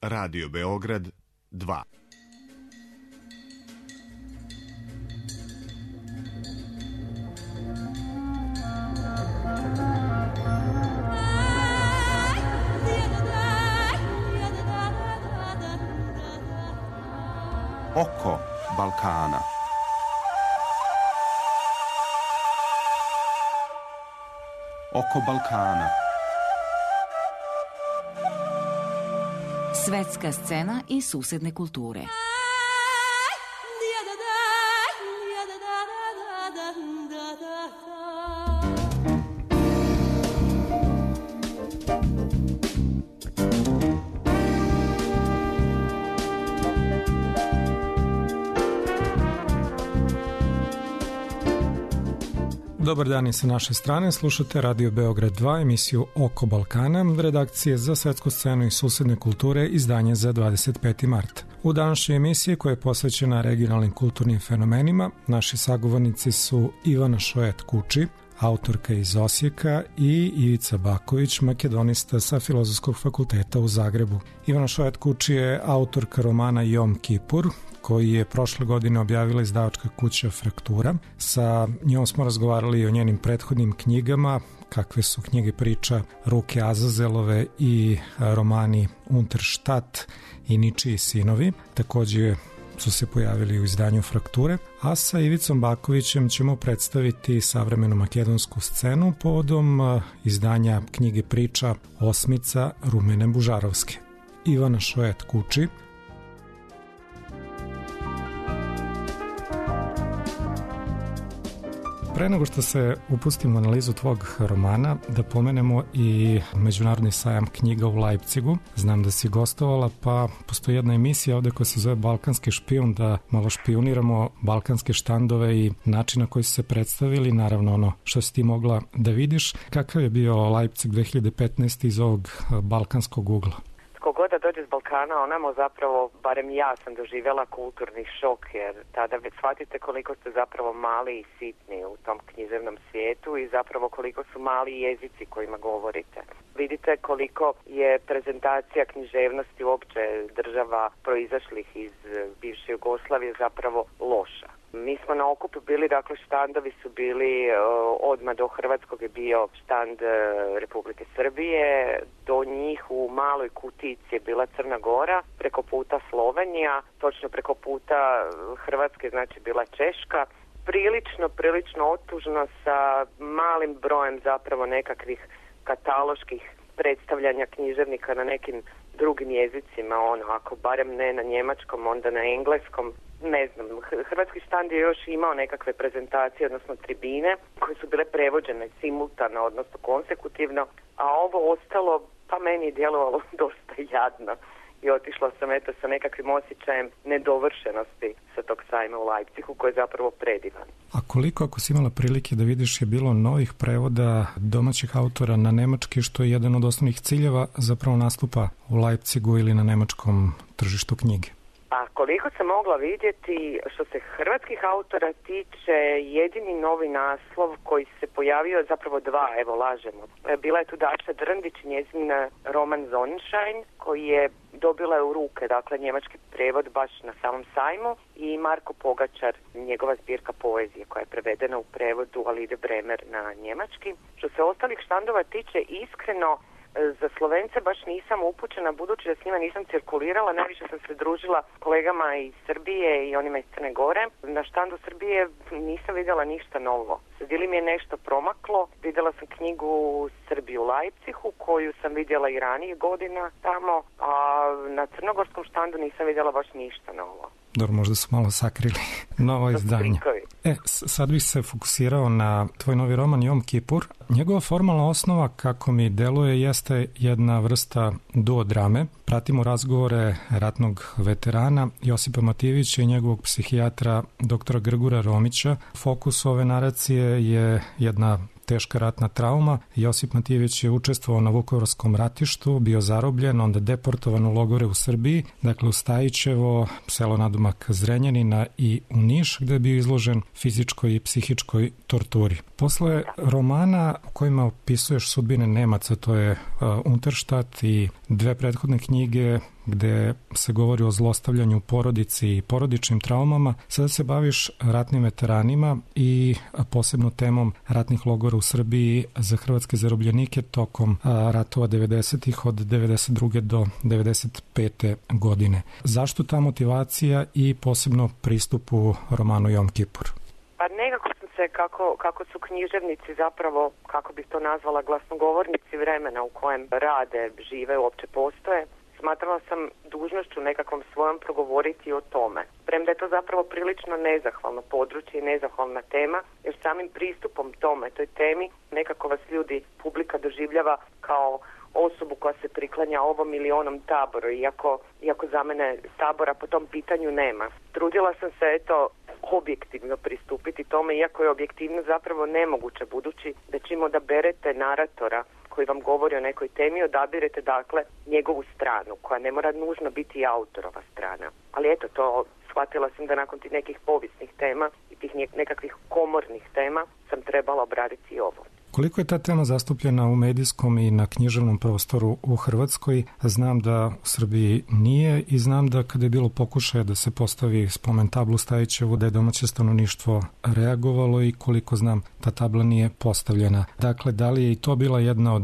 Radio Beograd 2. Oko Balkana. Oko Balkana. Svetska scena i susedne kulture. Dobar dan i sa naše strane, slušate Radio Beograd 2, emisiju Oko Balkana, redakcije za svetsku scenu i susedne kulture, izdanje za 25. mart. U današnjoj emisiji koja je posvećena regionalnim kulturnim fenomenima, naši sagovornici su Ivana Šojet-Kuči, autorka iz Osijeka, i Ivica Baković, makedonista sa Filozofskog fakulteta u Zagrebu. Ivana Šojet-Kuči je autorka romana Jom Kipur, koji je prošle godine objavila izdavačka kuća Fraktura. Sa njom smo razgovarali o njenim prethodnim knjigama, kakve su knjige priča Ruke Azazelove i romani Unterstadt i Ničiji sinovi. Takođe su se pojavili u izdanju Frakture, a sa Ivicom Bakovićem ćemo predstaviti savremenu makedonsku scenu povodom izdanja knjige priča Osmica Rumene Bužarovske. Ivana Šojet-Kuči. Pre nego što se upustimo u analizu tvog romana, da pomenemo i Međunarodni sajam knjiga u Leipzigu. Znam da si gostovala, pa postoji jedna emisija ovde koja se zove Balkanski špijun, da malo špioniramo balkanske štandove i način na koji su se predstavili, naravno ono što si ti mogla da vidiš. Kakav je bio Leipzig 2015. iz ovog balkanskog ugla? Kogod da dođe s Balkana, onamo zapravo, barem ja sam doživjela kulturni šok, jer tada već shvatite koliko ste zapravo mali i sitni u tom književnom svijetu i zapravo koliko su mali jezici kojima govorite. Vidite koliko je prezentacija književnosti uopće država proizašlih iz bivše Jugoslavije zapravo loša. Mi smo na okupu bili, dakle štandovi su bili, odmah do Hrvatskog je bio štand Republike Srbije, do njih u maloj kutici je bila Crna Gora, preko puta Slovenija, točno preko puta Hrvatske znači bila Češka. Prilično otužno sa malim brojem zapravo nekakvih kataloških predstavljanja književnika na nekim drugim jezicima, ako barem ne na njemačkom, onda na engleskom. Ne znam, hrvatski štand je još imao nekakve prezentacije, odnosno tribine, koje su bile prevođene simultano, odnosno konsekutivno, a ovo ostalo, pa meni je djelovalo dosta jadno. I otišla sam sa nekakvim osjećajem nedovršenosti sa tog sajma u Leipzigu, koji je zapravo predivan. A koliko, ako si imala prilike da vidiš, je bilo novih prevoda domaćih autora na nemački, što je jedan od osnovnih ciljeva zapravo nastupa u Leipzigu ili na nemačkom tržištu knjige? A koliko sam mogla vidjeti, što se hrvatskih autora tiče, jedini novi naslov koji se pojavio, zapravo dva, evo lažemo. Bila je tu Daša Drndić, njezin roman Sonnenschein, koji je dobila u ruke, dakle njemački prevod baš na samom sajmu, i Marko Pogačar, njegova zbirka poezije koja je prevedena u prevodu Alide Bremer na njemački. Što se ostalih štandova tiče, iskreno, za Slovence baš nisam upućena, budući da s njima nisam cirkulirala, najviše sam se družila kolegama iz Srbije i onima iz Crne Gore. Na štandu Srbije nisam vidjela ništa novo. Ili mi je nešto promaklo, vidjela sam knjigu Srbiju u Leipzigu, koju sam vidjela i ranije godina tamo, a na crnogorskom štandu nisam vidjela baš ništa novo. Dobro, možda su malo sakrili novo izdanje. Sad bih se fokusirao na tvoj novi roman Jom Kipur. Njegova formalna osnova, kako mi deluje, jeste jedna vrsta duodrame. Pratimo razgovore ratnog veterana Josipa Matijevića i njegovog psihijatra doktora Grgura Romića. Fokus ove naracije je jedna teška ratna trauma. Josip Matijević je učestvovao na Vukovarskom ratištu, bio zarobljen, onda deportovan u logore u Srbiji, dakle u Stajićevo, selo nadomak Zrenjanina, i u Niš, gde je bio izložen fizičkoj i psihičkoj torturi. Posle romana u kojima opisuješ sudbine Nemaca, to je Unterstadt, i dve prethodne knjige gde se govori o zlostavljanju u porodici i porodičnim traumama. Sada se baviš ratnim veteranima i posebno temom ratnih logora u Srbiji za hrvatske zarobljenike tokom ratova 90-ih od 92. do 95. godine. Zašto ta motivacija i posebno pristup u romanu Jom Kipur? Pa nekako sam se, kako su književnici zapravo, kako bih to nazvala, glasnogovornici vremena u kojem rade, žive, uopće postoje, smatrala sam dužnošću nekakvom svojom progovoriti o tome. Premda je to zapravo prilično nezahvalno područje i nezahvalna tema, jer samim pristupom toj temi, nekako vas ljudi, publika doživljava kao osobu koja se priklanja ovom ili onom taboru, iako za mene tabora po tom pitanju nema. Trudila sam se, objektivno pristupiti tome, iako je objektivno zapravo nemoguće, budući da čim odaberete naratora koji vam govori o nekoj temi, odabirete dakle njegovu stranu, koja ne mora nužno biti autorova strana. Ali to shvatila sam da nakon tih nekih povijesnih tema i tih nekakvih komornih tema sam trebala obraditi i ovo. Koliko je ta tema zastupljena u medijskom i na književnom prostoru u Hrvatskoj? Znam da u Srbiji nije i znam da kada je bilo pokušaja da se postavi spomen tablu Stajićevu, da je domaće stanovništvo reagovalo i koliko znam ta tabla nije postavljena. Dakle, da li je i to bila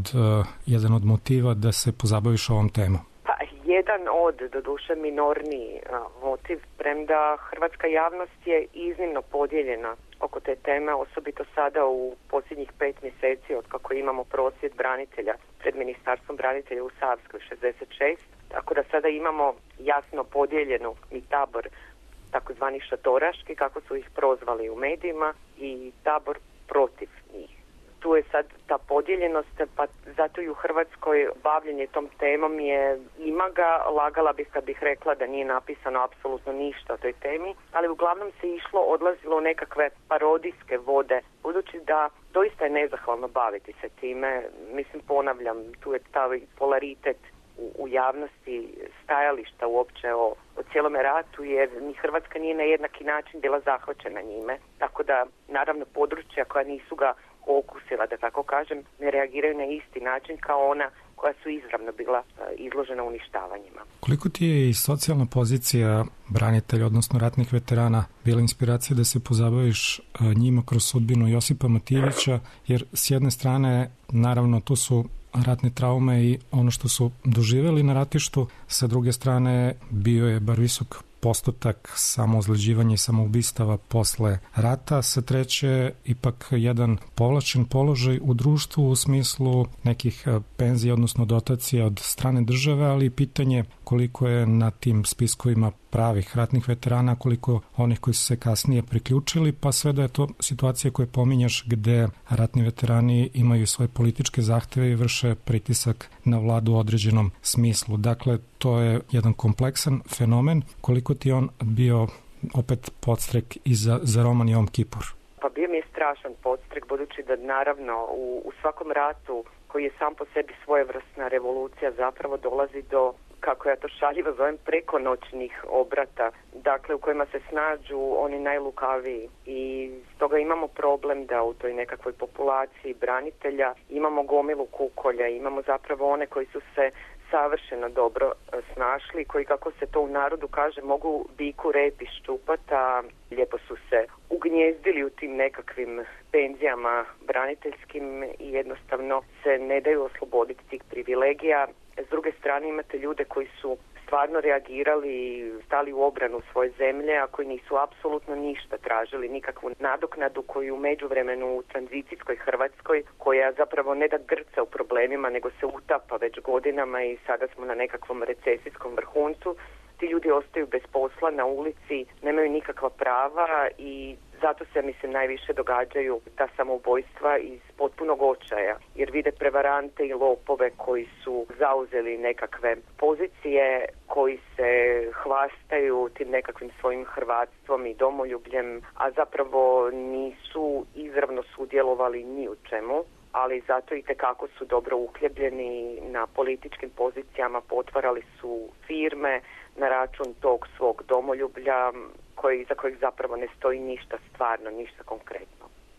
jedan od motiva da se pozabaviš ovom temom? Jedan od, doduše minorniji motiv, premda hrvatska javnost je iznimno podijeljena oko te teme, osobito sada u posljednjih 5 mjeseci od kako imamo prosvjed branitelja pred Ministarstvom branitelja u Savskoj 66, tako da sada imamo jasno podijeljenu i tabor takozvani šatoraški, kako su ih prozvali u medijima, i tabor protiv njih. Tu je sad ta podijeljenost, pa zato i u Hrvatskoj bavljenje tom temom ima ga, lagala bih kad bih rekla da nije napisano apsolutno ništa o toj temi, ali uglavnom se odlazilo u nekakve parodijske vode, budući da doista je nezahvalno baviti se time. Mislim, ponavljam, tu je taj polaritet u javnosti, stajališta uopće o cijelome ratu, jer ni Hrvatska nije na jednaki način bila zahvaćena njime, tako da naravno područja koja nisu ga okusila, da tako kažem, ne reagiraju na isti način kao ona koja su izravno bila izložena uništavanjima. Koliko ti je i socijalna pozicija branitelja, odnosno ratnih veterana, bila inspiracija da se pozabaviš njima kroz sudbinu Josipa Matijevića, jer s jedne strane, naravno, tu su ratne traume i ono što su doživjeli na ratištu, sa druge strane bio je bar visok postotak samoozleđivanja i samoubistava posle rata, sa treće ipak jedan povlačen položaj u društvu u smislu nekih penzija, odnosno dotacija od strane države, ali pitanje koliko je na tim spiskovima pravih ratnih veterana, koliko onih koji su se kasnije priključili, pa sve da je to situacija koju pominjaš gde ratni veterani imaju svoje političke zahteve i vrše pritisak na vladu u određenom smislu. Dakle, to je jedan kompleksan fenomen. Koliko ti on bio opet podstrek i za roman Jom Kipur? Pa bio mi je strašan podstrek, budući da naravno u svakom ratu koji je sam po sebi svojevrsna revolucija zapravo dolazi do, kako ja to šaljivo zovem, prekonoćnih obrata, dakle u kojima se snađu oni najlukaviji, i stoga imamo problem da u toj nekakvoj populaciji branitelja imamo gomilu kukolja, imamo zapravo one koji su se savršeno dobro snašli, koji, kako se to u narodu kaže, mogu biku rep iščupati, a lijepo su se ugnjezdili u tim nekakvim penzijama braniteljskim i jednostavno se ne daju osloboditi tih privilegija. S druge strane imate ljude koji su stvarno reagirali i stali u obranu svoje zemlje, a koji nisu apsolutno ništa tražili, nikakvu nadoknadu, koju u međuvremenu u tranzicijskoj Hrvatskoj, koja zapravo ne da grca u problemima, nego se utapa već godinama i sada smo na nekakvom recesijskom vrhuncu. Ti ljudi ostaju bez posla na ulici, nemaju nikakva prava i zato se, mislim, najviše događaju ta samoubojstva iz potpunog očaja, jer vide prevarante i lopove koji su zauzeli nekakve pozicije, koji se hvastaju tim nekakvim svojim hrvatstvom i domoljubljem, a zapravo nisu izravno sudjelovali ni u čemu, ali zato i tekako su dobro uhljebljeni na političkim pozicijama, potvarali su firme na račun tog svog domoljublja, za kojeg zapravo ne stoji ništa stvarno, ništa konkretno.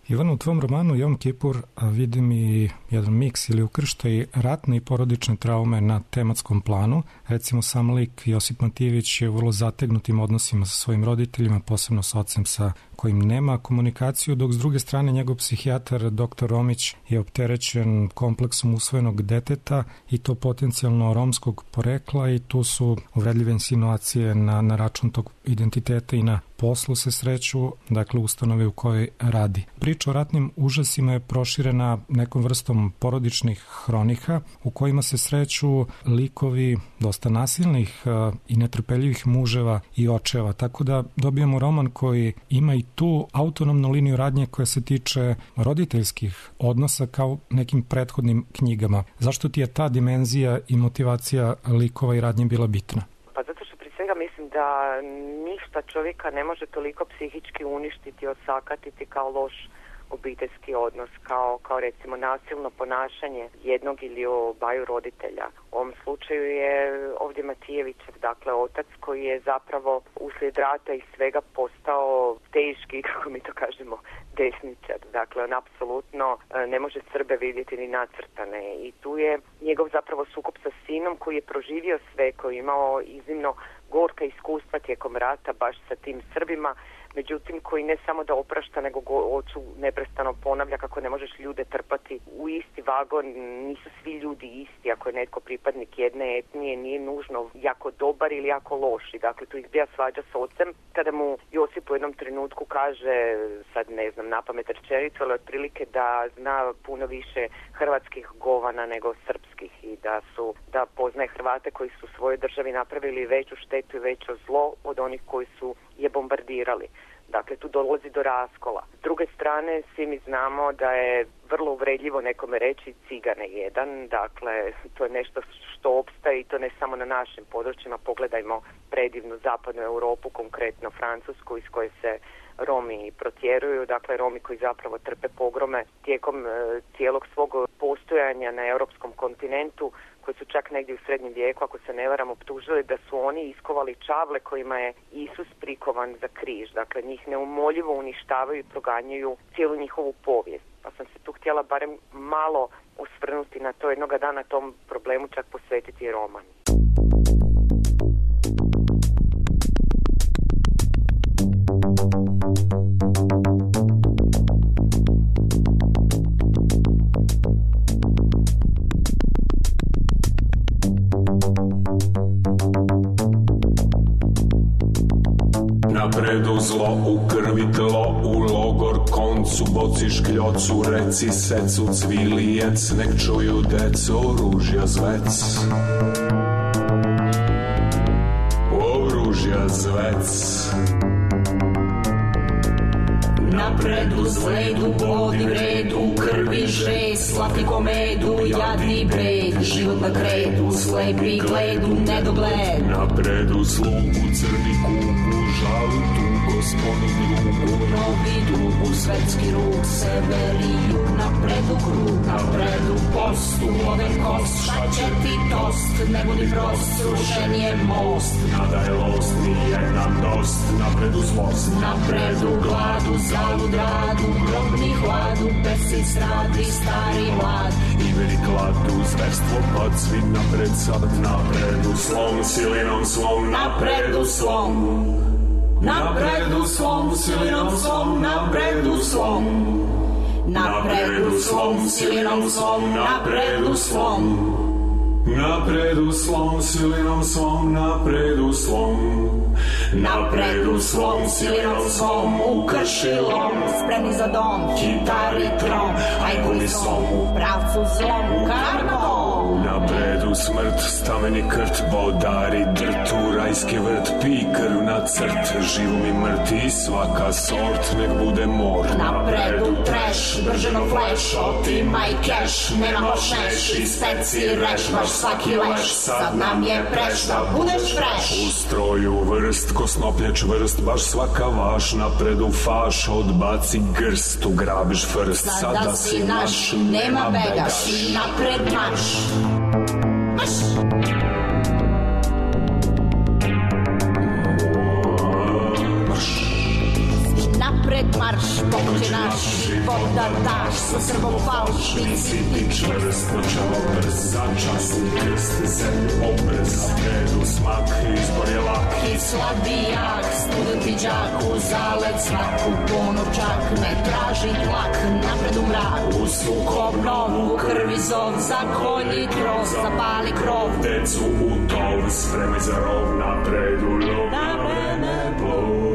Ivana, u tvom romanu Jom Kipur vidim i jedan miks ili ukrštaj ratne i porodične traume na tematskom planu. Recimo, sam lik Josip Matijević je u vrlo zategnutim odnosima sa svojim roditeljima, posebno sa ocem sa kojim nema komunikaciju, dok s druge strane njegov psihijatar dr. Romić je opterećen kompleksom usvojenog deteta i to potencijalno romskog porekla, i tu su uvredljive insinuacije na račun tog identiteta i na poslu se sreću, dakle ustanove u kojoj radi. Priča o ratnim užasima je proširena nekom vrstom porodičnih hronika u kojima se sreću likovi dosta nasilnih i netrpeljivih muževa i očeva, tako da dobijamo roman koji ima i tu autonomnu liniju radnje koja se tiče roditeljskih odnosa kao nekim prethodnim knjigama. Zašto ti je ta dimenzija i motivacija likova i radnje bila bitna? Pa zato što prije svega mislim da ništa čovjeka ne može toliko psihički uništiti, osakatiti kao loš obiteljski odnos, kao recimo nasilno ponašanje jednog ili obaju roditelja. U ovom slučaju je ovdje Matijevićev, dakle otac koji je zapravo uslijed rata i svega postao teški, kako mi to kažemo, desničar. Dakle, on apsolutno ne može Srbe vidjeti ni nacrtane i tu je njegov zapravo sukob sa sinom koji je proživio sve, koji je imao iznimno gorka iskustva tijekom rata baš sa tim Srbima, međutim koji ne samo da oprašta, nego oču neprestano ponavlja kako ne možeš ljude trpati u isti vagon, nisu svi ljudi isti, ako je netko pripadnik jedne etnije nije nužno jako dobar ili jako loš. I dakle tu izbija svađa s ocem kada mu Josip u jednom trenutku kaže, sad ne znam napamet rečenicu, ali otprilike da zna puno više hrvatskih govana nego srpskih i da poznaje Hrvate koji su u svojoj državi napravili veću štetu i veće zlo od onih koji su je bombardirali. Dakle, tu dolazi do raskola. S druge strane, svi mi znamo da je vrlo uvredljivo nekome reći cigane jedan. Dakle, to je nešto što opstaje i to ne samo na našim područjima. Pogledajmo predivnu zapadnu Europu, konkretno Francusku, iz koje se Romi protjeruju. Dakle, Romi koji zapravo trpe pogrome tijekom cijelog svog postojanja na europskom kontinentu, koji su čak negdje u srednjem vijeku, ako se ne varam, optužili da su oni iskovali čavle kojima je Isus prikovan za križ. Dakle, njih neumoljivo uništavaju i proganjaju cijelu njihovu povijest. Pa sam se tu htjela barem malo osvrnuti na to, jednoga dana tom problemu čak posvetiti roman. Napredu zlo, u krvi tlo, u logor koncu, boci škljocu, reci secu, cvilijec, nek čuju deco, oružja zvec. Oružja zvec. Napred uz ledu, bodi vredu, krvi žes, slatki komedu, jadni bred, život na kredu, slepi gledu, nedogled. Napred u slugu, crni kugu, žalu tugo, sponi drugu, novi dugu, svetski ruk, sever i jug, napred u krug, napred u postu, oven kost, šta će ti tost, ne budi prost, srušen je most. Nada je lost, nije nam dost, napred u zlost, napred u gladu, zalud radu, grobni hladu, pesi stradi, stari mlad. I veri kladu, zverstvo pad, svi napred sad, napred u slom, silinom slom, napred u slom. Napred u slom, silinom slom, napred u slom. Napred u slom, silinom slom, napred u slom. Napred u slom, silinom slom, napred u slom. Napred u slom, silinom slom, ukršilom, spremni za dom, kitar i trom, ajkuli slom, u pravcu zlom, karmatom. Napred u smrt, stameni krt, vodari drtu, rajski vrt, pi krv na crt, živu mi mrti, svaka sort, nek bude mort. Napred u treš, brženo fleš, otimaj keš, nemamo šeš, isteci reš, baš svaki leš, sad nam je preš, da budeš freš. U stroju vrst, ko snoplje čvrst, baš svaka vaš, napred u faš, odbaci grst, ugrabiš frst, sada si naš, nema begaš, napred marš. Marš! Marš! Napred marš, pomoći naš. Srbom da daš, sa Srbom falš, Nisi ti čvrst, počelo brz, začasni krst, zemlju obrez, redu smak, izbor je lak. I slabi jak, student i đak, u zalet znak, u ponočak, ne traži tlak, napred u mrak, u sukob nov, u krvi zov, zakolji krov, zapali krov. Decu u tov, spremaj za rov, napred u lov, na vreme plov.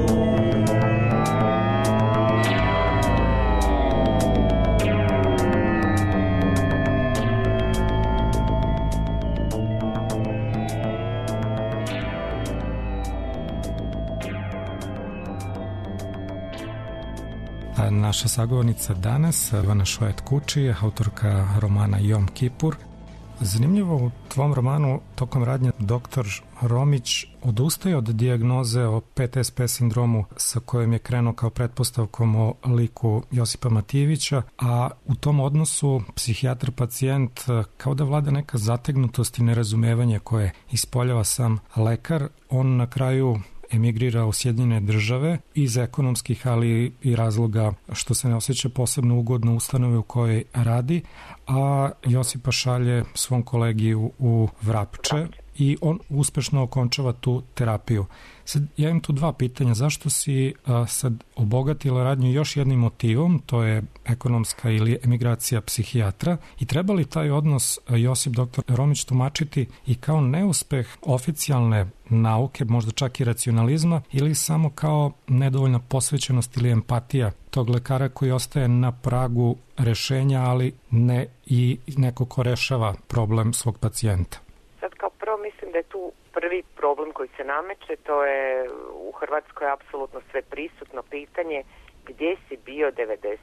Naša sagovornica danas, Vana Šojet Kuči, autorka romana Jom Kipur. Zanimljivo, u tvom romanu tokom radnje dr. Romić odustaje od dijagnoze o PTSP sindromu sa kojom je krenuo kao pretpostavkom o liku Josipa Matijevića, a u tom odnosu psihijatar-pacijent kao da vlada neka zategnutost i nerazumevanje koje ispoljava sam lekar. On na kraju emigrira u Sjedinjene Države iz ekonomskih, ali i razloga što se ne osjeća posebno ugodno u ustanovi u kojoj radi, a Josipa šalje svom kolegi u Vrapče i on uspešno okončava tu terapiju. Sad, ja imam tu dva pitanja. Zašto si sad obogatila radnju još jednim motivom, to je ekonomska ili emigracija psihijatra, i treba li taj odnos Josip dr. Romić tumačiti i kao neuspeh oficijalne nauke, možda čak i racionalizma, ili samo kao nedovoljna posvećenost ili empatija tog lekara koji ostaje na pragu rešenja, ali ne i neko ko rešava problem svog pacijenta? Sad kao prvo mislim da je tu prvi problem koji se nameće, to je u Hrvatskoj apsolutno sve prisutno pitanje gdje si bio 91.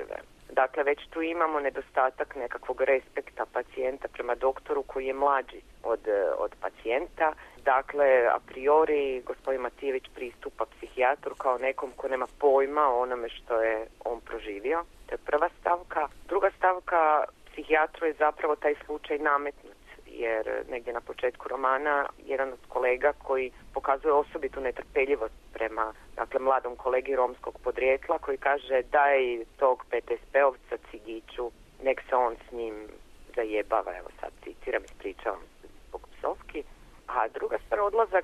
Dakle, već tu imamo nedostatak nekakvog respekta pacijenta prema doktoru koji je mlađi od pacijenta. Dakle, a priori gospodin Matijević pristupa psihijatru kao nekom ko nema pojma o onome što je on proživio. To je prva stavka. Druga stavka, psihijatru je zapravo taj slučaj nametnut, jer negdje na početku romana jedan od kolega koji pokazuje osobitu netrpeljivost prema mladom kolegi romskog podrijetla koji kaže daj tog PTSP-ovca cigiću, nek se on s njim zajebava, evo sad citiram, ispričavam se zbog psovki. A druga stvar,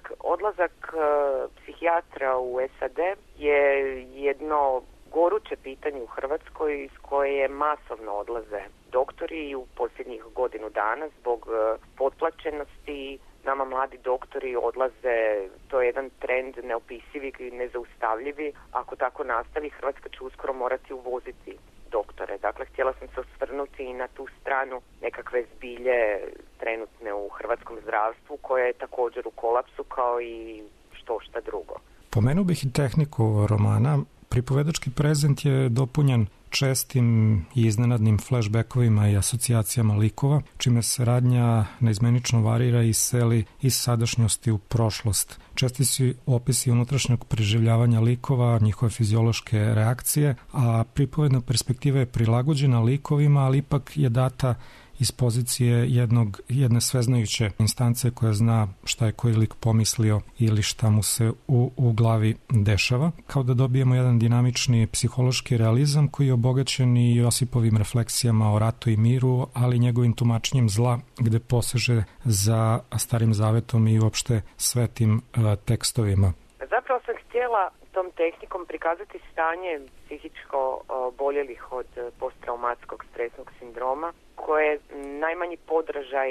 odlazak psihijatra u SAD je jedno goruće pitanje u Hrvatskoj iz koje masovno odlaze doktori u posljednjih godinu dana zbog potplaćenosti. Nama mladi doktori odlaze, to je jedan trend neopisivi i nezaustavljivi. Ako tako nastavi, Hrvatska će uskoro morati uvoziti doktore. Dakle, htjela sam se osvrnuti i na tu stranu nekakve zbilje trenutne u hrvatskom zdravstvu koje je također u kolapsu kao i šta drugo. Pomenuo bih i tehniku romana. Pripovedački prezent je dopunjen čestim i iznenadnim flashbackovima i asocijacijama likova, čime se radnja neizmenično varira i seli iz sadašnjosti u prošlost. Česti su opisi unutrašnjeg preživljavanja likova, njihove fiziološke reakcije, a pripovedna perspektiva je prilagođena likovima, ali ipak je data iz pozicije jedne sveznajuće instance koja zna šta je koji lik pomislio ili šta mu se u glavi dešava. Kao da dobijemo jedan dinamični psihološki realizam koji je obogaćen i Josipovim refleksijama o ratu i miru, ali njegovim tumačenjem zla gde poseže za Starim zavetom i uopšte svetim tekstovima. Zapravo sam htjela tom tehnikom prikazati stanje psihičko boljelih od posttraumatskog stresnog sindroma koje najmanji podražaj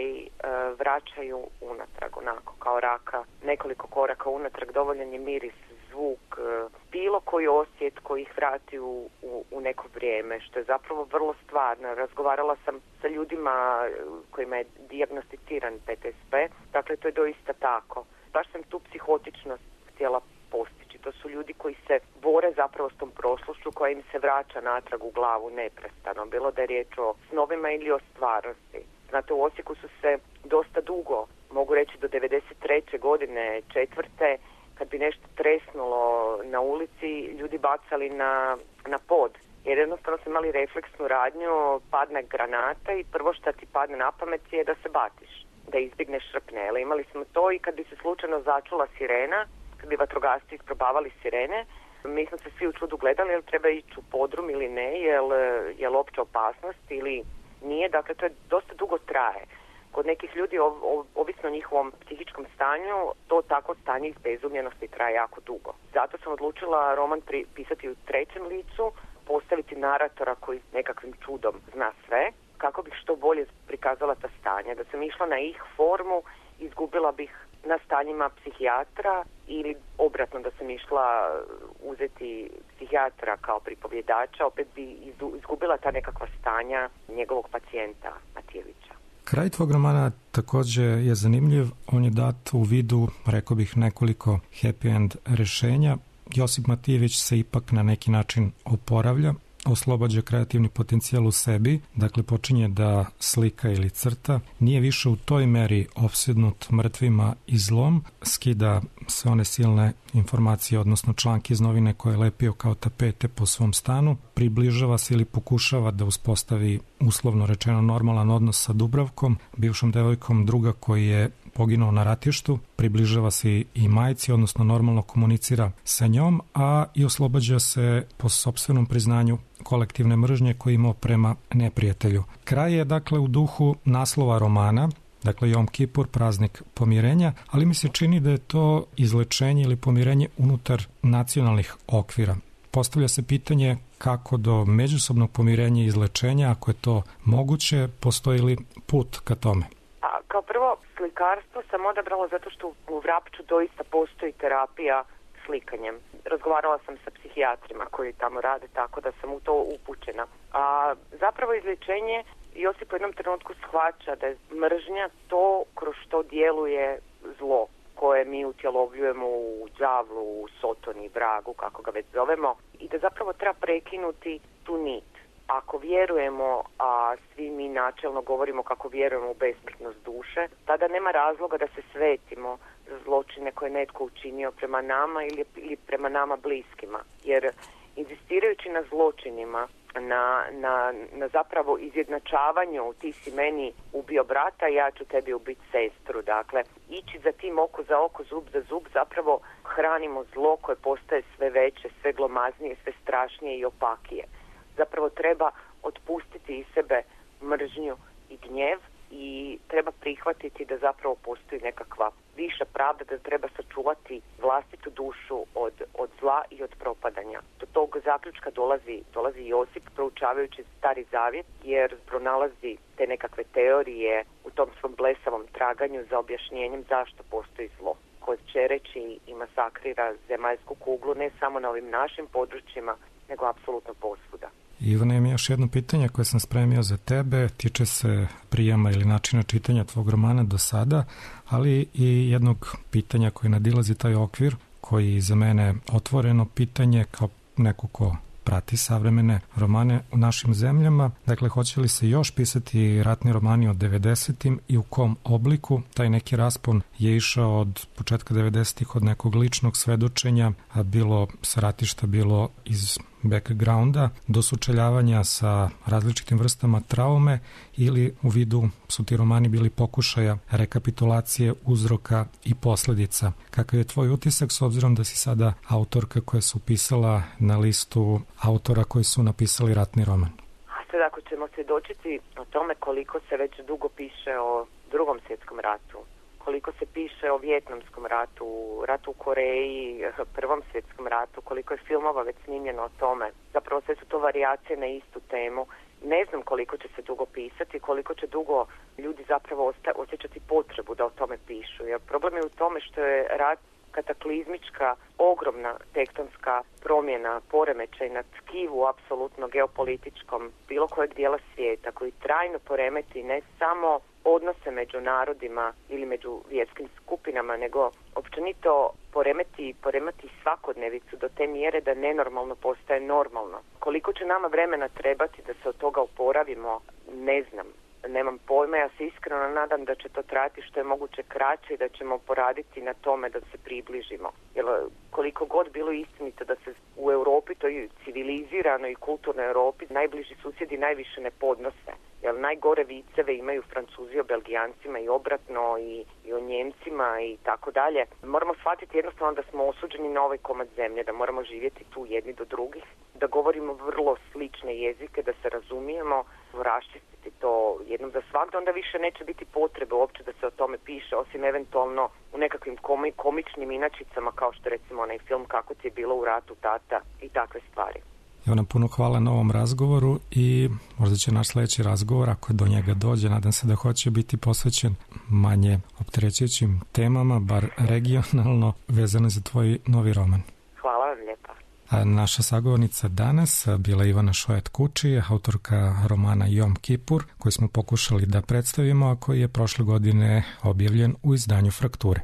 vraćaju unatrag, onako kao raka, nekoliko koraka unatrag, dovoljan je miris, zvuk, bilo koji osjet koji ih vrati u neko vrijeme, što je zapravo vrlo stvarno. Razgovarala sam sa ljudima kojima je dijagnosticiran PTSP, dakle to je doista tako. Baš sam tu psihotičnost htjela postići. To su ljudi koji se bore zapravo s tom prošlošću koja im se vraća natrag u glavu neprestano, bilo da je riječ o snovima ili o stvarnosti. Znate, u Osijeku su se dosta dugo, mogu reći do 93. godine, četvrte, kad bi nešto tresnulo na ulici, ljudi bacali na pod. Jer jednostavno su imali refleksnu radnju, padne granata i prvo što ti padne na pamet je da se batiš, da izbjegneš šrapnele. Ali imali smo to i kad bi se slučajno začula sirena, kad bi vatrogasci isprobavali sirene, Mi smo se svi u čudu gledali, jel treba ići u podrum ili ne, jel opća opasnost ili nije. Dakle, to je dosta dugo traje. Kod nekih ljudi, ovisno o njihovom psihičkom stanju, to takvo stanje izbezumljenosti traje jako dugo. Zato sam odlučila roman pisati u trećem licu, postaviti naratora koji nekakvim čudom zna sve, kako bih što bolje prikazala ta stanja. Da sam išla na ih formu, izgubila bih na stanjima psihijatra ili obratno da sam išla uzeti psihijatra kao pripovjedača, opet bi izgubila ta nekakva stanja njegovog pacijenta Matijevića. Kraj tvog romana također je zanimljiv, on je dat u vidu, rekao bih, nekoliko happy end rješenja. Josip Matijević se ipak na neki način oporavlja, oslobađa kreativni potencijal u sebi, dakle počinje da slika ili crta, nije više u toj meri opsednut mrtvima i zlom, skida sve one silne informacije, odnosno članke iz novine koje je lepio kao tapete po svom stanu, približava se ili pokušava da uspostavi, uslovno rečeno, normalan odnos sa Dubravkom, bivšom devojkom druga koji je poginuo na ratištu, približava se i majci, odnosno normalno komunicira sa njom, a i oslobađa se po sopstvenom priznanju kolektivne mržnje koje imao prema neprijatelju. Kraj je dakle u duhu naslova romana, dakle Jom Kipur, praznik pomirenja, ali mi se čini da je to izlečenje ili pomirenje unutar nacionalnih okvira. Postavlja se pitanje kako do međusobnog pomirenja i izlečenja, ako je to moguće, postoji li put ka tome? Kao prvo, slikarstvo sam odabrala zato što u Vrapču doista postoji terapija slikanjem. Razgovarala sam sa psihijatrima koji tamo rade, tako da sam u to upućena. A zapravo izlječenje, Josip u jednom trenutku shvaća da je mržnja to kroz što djeluje zlo koje mi utjelovljujemo u đavlu, u Sotoni, Vragu, kako ga već zovemo, i da zapravo treba prekinuti tu nit. Ako vjerujemo, a svi mi načelno govorimo kako vjerujemo u besmrtnost duše, tada nema razloga da se svetimo za zločine koje je netko učinio prema nama ili prema nama bliskima. Jer inzistirajući na zločinima, na zapravo izjednačavanju, ti si meni ubio brata, ja ću tebi ubiti sestru. Dakle, ići za tim oko za oko, zub za zub, zapravo hranimo zlo koje postaje sve veće, sve glomaznije, sve strašnije i opakije. Zapravo treba otpustiti iz sebe mržnju i gnjev i treba prihvatiti da zapravo postoji nekakva viša pravda, da treba sačuvati vlastitu dušu od zla i od propadanja. Do tog zaključka dolazi Josip proučavajući Stari Zavjet, jer pronalazi te nekakve teorije u tom svom blesavom traganju za objašnjenjem zašto postoji zlo, koje čereći i masakrira zemaljsku kuglu ne samo na ovim našim područjima, nego apsolutno posvuda. Ivana, imam još jedno pitanje koje sam spremio za tebe, tiče se prijema ili načina čitanja tvog romana do sada, ali i jednog pitanja koje nadilazi taj okvir, koji je za mene otvoreno pitanje kao neko ko prati savremene romane u našim zemljama. Dakle, hoće li se još pisati ratni romani od 90-im i u kom obliku? Taj neki raspon je išao od početka 90-ih od nekog ličnog svedočenja, a bilo sa ratišta, bilo iz backgrounda, do sučeljavanja sa različitim vrstama traume, ili u vidu su ti romani bili pokušaja rekapitulacije uzroka i posljedica. Kakav je tvoj utisak s obzirom da si sada autorka koja su upisala na listu autora koji su napisali ratni roman? A sad ako ćemo svjedočiti o tome koliko se već dugo piše o Drugom svjetskom ratu, koliko se piše o Vijetnamskom ratu, ratu u Koreji, Prvom svjetskom ratu, koliko je filmova već snimljeno o tome. Zapravo sve su to varijacije na istu temu. Ne znam koliko će se dugo pisati, koliko će dugo ljudi zapravo osjećati potrebu da o tome pišu. Jer problem je u tome što je rat kataklizmička, ogromna tektonska promjena, poremećaj na tkivu apsolutno geopolitičkom bilo kojeg dijela svijeta, koji trajno poremeti ne samo odnose među narodima ili među vjerskim skupinama, nego općenito poremeti svakodnevicu do te mjere da nenormalno postaje normalno. Koliko će nama vremena trebati da se od toga oporavimo, ne znam. Nemam pojma, ja se iskreno nadam da će to trajati što je moguće kraće i da ćemo poraditi na tome da se približimo. Jer koliko god bilo istinito da se u Europi, toj civiliziranoj i kulturnoj Europi, najbliži susjedi najviše ne podnose. Jer najgore viceve imaju Francuzi o Belgijancima i obratno i o Njemcima i tako dalje. Moramo shvatiti jednostavno da smo osuđeni na ovaj komad zemlje, da moramo živjeti tu jedni do drugih, da govorimo vrlo slične jezike, da se razumijemo, raščistiti to jednom za svakda, onda više neće biti potrebe uopće da se o tome piše, osim eventualno u nekakvim komičnim inačicama kao što recimo onaj film Kako ti je bilo u ratu tata i takve stvari. Ivana, puno hvala na ovom razgovoru i možda će naš sledeći razgovor, ako do njega dođe, nadam se da hoće biti posvećen manje opterećujućim temama, bar regionalno, vezano za tvoj novi roman. Hvala vam lijepa. A naša sagovornica danas bila Ivana Šojet-Kuči, autorka romana Jom Kipur, koji smo pokušali da predstavimo, a koji je prošle godine objavljen u izdanju Frakture.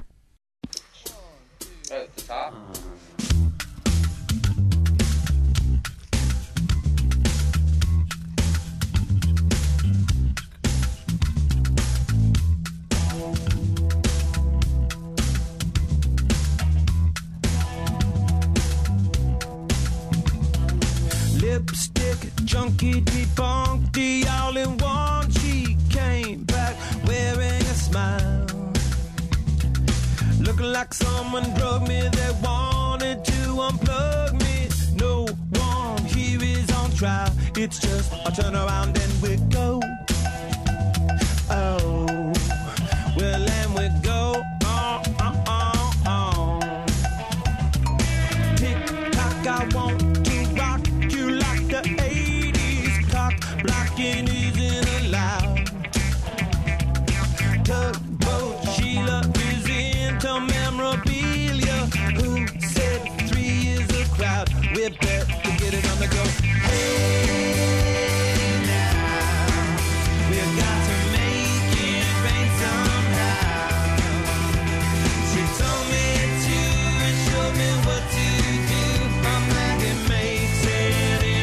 Lipstick, junkie, debunked, all in one. She came back wearing a smile, looking like someone drugged me. They wanted to unplug me. No one here is on trial. It's just a turn around and we go. Oh, well, and we go. Tick tock, I want the 80s, cock blocking isn't allowed. Tugboat Sheila is into memorabilia. Who said 3 is a crowd? We better get it on the go. Hey now, we've got to make it rain somehow. She told me to and showed me what to do. I'm like it makes it.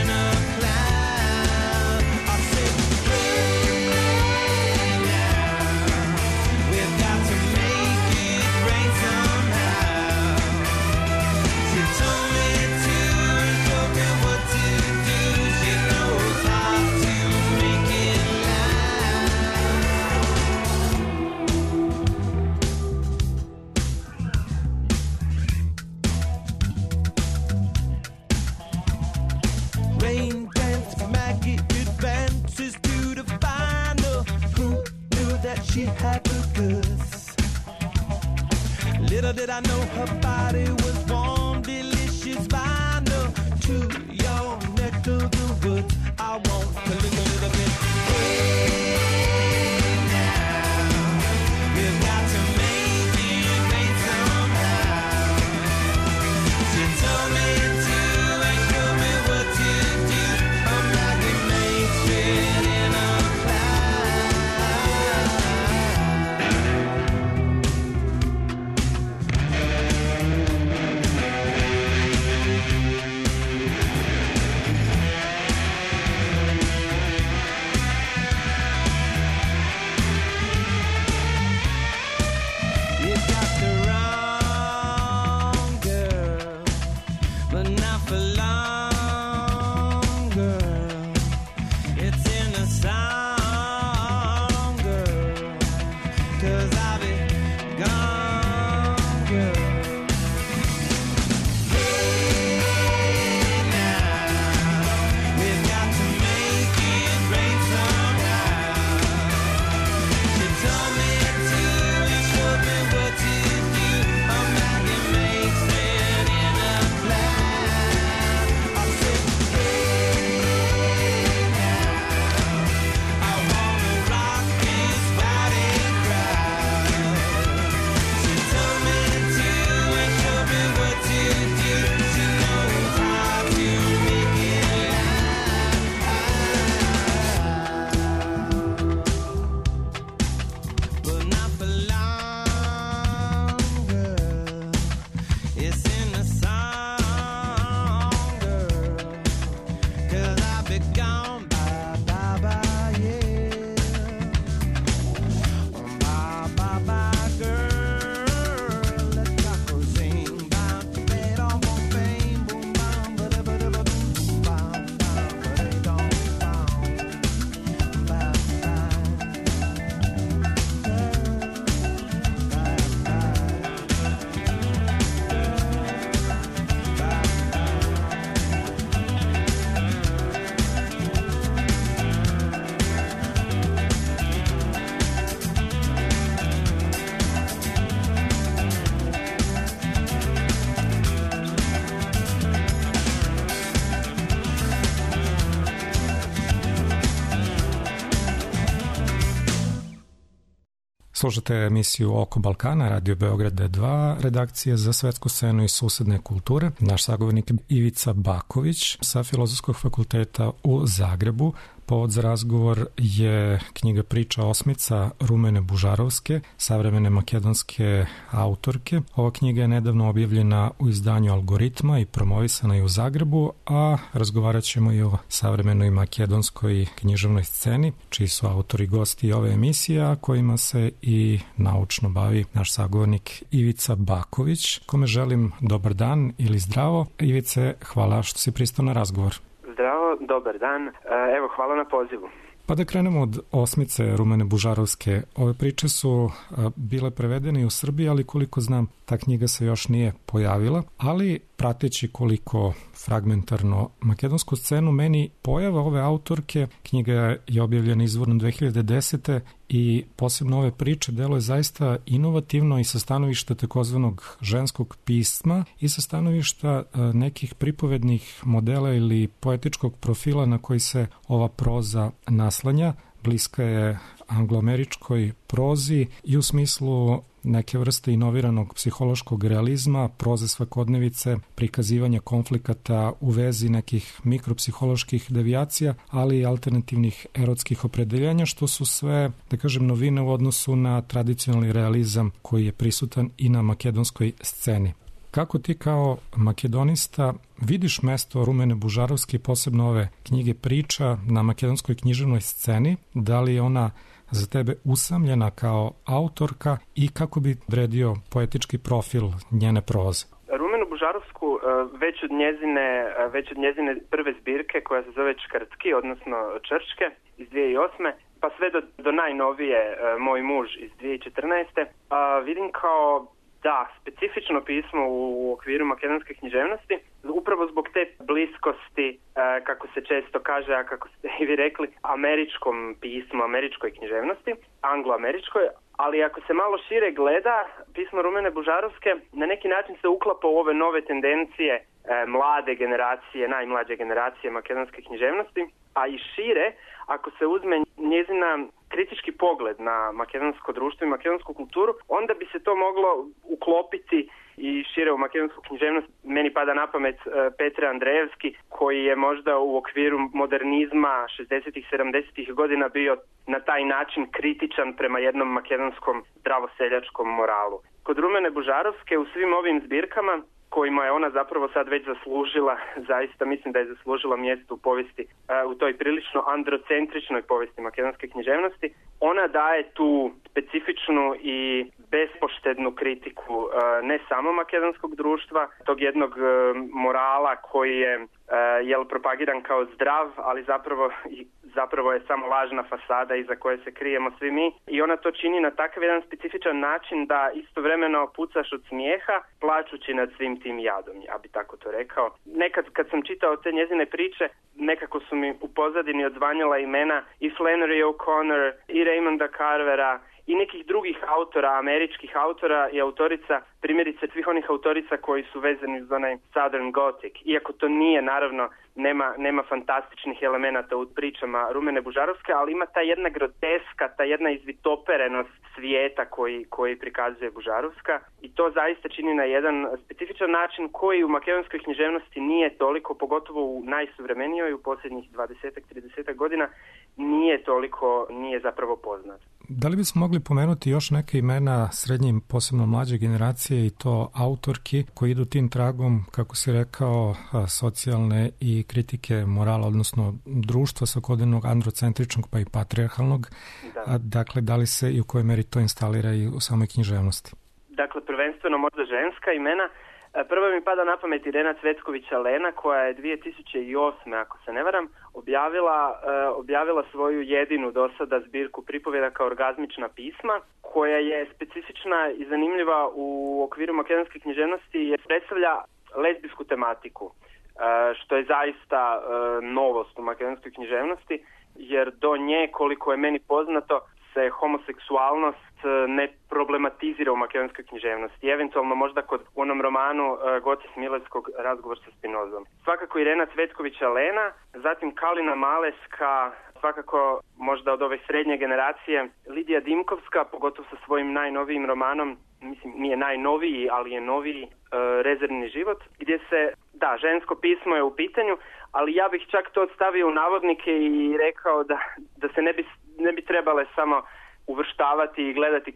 She had the goods. Little did I know her body was warm, delicious vinyl. To your neck of the woods, I want to look a little bit. Hey now, we've got to make it rain somehow. She told me to and showed me what to do. I'm like it makes it in a Slušate emisiju Oko Balkana, Radio Beograd D2, redakcije za svetsku scenu i susedne kulture. Naš sagovornik je Ivica Baković sa Filozofskog fakulteta u Zagrebu. Povod za razgovor je knjiga Priča osmica Rumene Bužarovske, savremene makedonske autorke. Ova knjiga je nedavno objavljena u izdanju Algoritma i promovisana i u Zagrebu, a razgovarat ćemo i o savremenoj makedonskoj književnoj sceni, čiji su autori gosti ove emisije, a kojima se i naučno bavi naš sagovornik Ivica Baković, kome želim dobar dan ili zdravo. Ivice, hvala što si pristao na razgovor. Zdravo, dobar dan. Evo, hvala na pozivu. Pa da krenemo od osmice Rumene Bužarovske. Ove priče su bile prevedene i u Srbiji, ali koliko znam, ta knjiga se još nije pojavila, ali prateći koliko fragmentarno makedonsku scenu, meni pojava ove autorke, knjiga je objavljena izvorno 2010. i posebno ove priče deluje zaista inovativno i sa stanovišta takozvanog ženskog pisma i sa stanovišta nekih pripovednih modela ili poetičkog profila na koji se ova proza naslanja. Bliska je angloameričkoj prozi i u smislu neke vrste inoviranog psihološkog realizma, proze svakodnevice, prikazivanja konflikata u vezi nekih mikropsiholoških devijacija, ali i alternativnih erotskih opredeljenja, što su sve, da kažem, novine u odnosu na tradicionalni realizam koji je prisutan i na makedonskoj sceni. Kako ti kao makedonista vidiš mesto Rumene Bužarovske, posebno ove knjige Priča na makedonskoj književnoj sceni? Da li je ona za tebe usamljena kao autorka i kako bi odredio poetički profil njene proze? Rumenu Bužarovsku već od njezine prve zbirke koja se zove Čkrtki, odnosno Črčke iz 2008. pa sve do najnovije Moj muž iz 2014. Vidim kao specifično pismo u okviru makedonske književnosti, upravo zbog te bliskosti, kako se često kaže, a kako ste i vi rekli, američkom pismu, američkoj književnosti, angloameričkoj, ali ako se malo šire gleda, pismo Rumene Bužarovske na neki način se uklapa u ove nove tendencije mlade generacije, najmlađe generacije makedonske književnosti, a i šire, ako se uzme njezina kritički pogled na makedonsko društvo i makedonsku kulturu, onda bi se to moglo uklopiti i šire u makedonsku književnost. Meni pada na pamet Petre Andrejevski, koji je možda u okviru modernizma 60-ih, 70-ih godina bio na taj način kritičan prema jednom makedonskom zdravoseljačkom moralu. Kod Rumene Bužarovske u svim ovim zbirkama kojima je ona zapravo sad već zaslužila, zaista mislim da je zaslužila mjesto u povijesti, u toj prilično androcentričnoj povijesti makedonske književnosti, ona daje tu specifičnu i bespoštednu kritiku ne samo makedonskog društva, tog jednog morala koji je propagiran kao zdrav, ali zapravo je samo lažna fasada iza koje se krijemo svi mi, i ona to čini na takav jedan specifičan način da istovremeno pucaš od smijeha plačući nad svim tim jadom, ja bi tako to rekao. Nekad kad sam čitao te njezine priče, nekako su mi u pozadini odzvanjala imena i Flannery O'Connor i Raymonda Carvera i nekih drugih autora, američkih autora i autorica, primjerice svih onih autorica koji su vezani uz onaj Southern Gothic. Iako to nije, naravno, nema fantastičnih elemenata u pričama Rumene Bužarovske, ali ima ta jedna groteska, ta jedna izvitoperenost svijeta koji prikazuje Bužarovska, i to zaista čini na jedan specifičan način koji u makedonskoj književnosti nije toliko, pogotovo u najsuvremenijoj, u posljednjih 20-30 godina, nije zapravo poznat. Da li bismo mogli pomenuti još neke imena srednje, posebno mlađe generacije, i to autorki koji idu tim tragom, kako si rekao, socijalne i kritike morala, odnosno društva svakodnevnog, androcentričnog pa i patrijarhalnog. Dakle, da li se i u kojoj meri to instalira i u samoj književnosti? Dakle, prvenstveno možda ženska imena. Prvo mi pada na pamet Irena Cvetković-Alena, koja je 2008. ako se ne varam, objavila svoju jedinu do sada zbirku pripovjedaka Orgazmična pisma, koja je specifična i zanimljiva u okviru makedonske književnosti jer predstavlja lezbijsku tematiku, što je zaista novost u makedonskoj književnosti, jer do nje, koliko je meni poznato, se homoseksualnost ne problematizira u makedonskoj književnosti. Eventualno možda kod onom romanu Goce Smilevskog Razgovor sa Spinozom. Svakako Irena Cvetković-Alena, zatim Kalina Maleska, svakako možda od ove srednje generacije Lidija Dimkovska, pogotovo sa svojim najnovijim romanom, mislim nije najnoviji, ali je noviji, Rezervni život, gdje se, da, žensko pismo je u pitanju, ali ja bih čak to stavio u navodnike i rekao da se ne bi trebale samo uvrštavati i gledati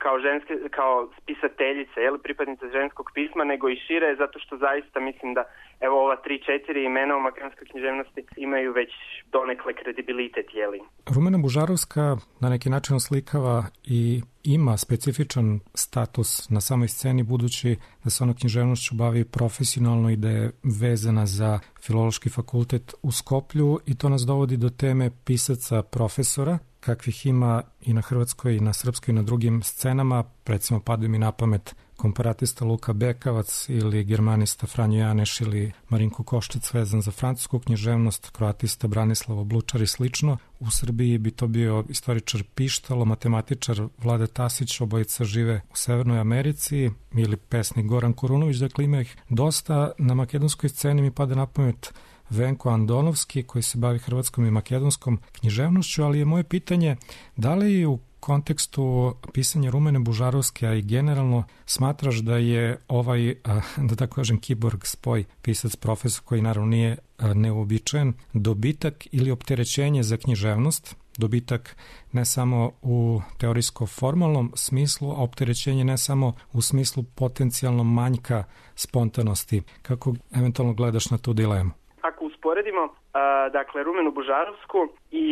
kao spisateljice, pripadnice ženskog pisma, nego i šire, zato što zaista mislim da evo ova 3-4 imena u makedonskoj književnosti imaju već donekle kredibilitet, Rumena Bužarovska na neki način oslikava i ima specifičan status na samoj sceni, budući da se ona književnošću bavi profesionalno i da je vezana za Filološki fakultet u Skoplju, i to nas dovodi do teme pisaca profesora, kakvih ima i na hrvatskoj i na srpskoj i na drugim scenama. Recimo padaju mi na pamet komparatista Luka Bekavac ili germanista Franjo Janeš ili Marinko Koštec vezan za francusku književnost, kroatista Branislav Oblučar i slično. U Srbiji bi to bio istoričar Pištalo, matematičar Vlada Tasić, obojica žive u Severnoj Americi, ili pesnik Goran Korunović, dakle ima ih dosta. Na makedonskoj sceni mi pada na pamet Venko Andonovski, koji se bavi hrvatskom i makedonskom književnošću, ali je moje pitanje da li u kontekstu pisanja Rumene Bužarovske, a i generalno, smatraš da je ovaj, da tako kažem, kiborg spoj pisac-profesor, koji naravno nije neuobičajen, dobitak ili opterećenje za književnost, dobitak ne samo u teorijsko-formalnom smislu, a opterećenje ne samo u smislu potencijalno manjka spontanosti. Kako eventualno gledaš na tu dilemu? Ako usporedimo dakle Rumenu Bužarovsku i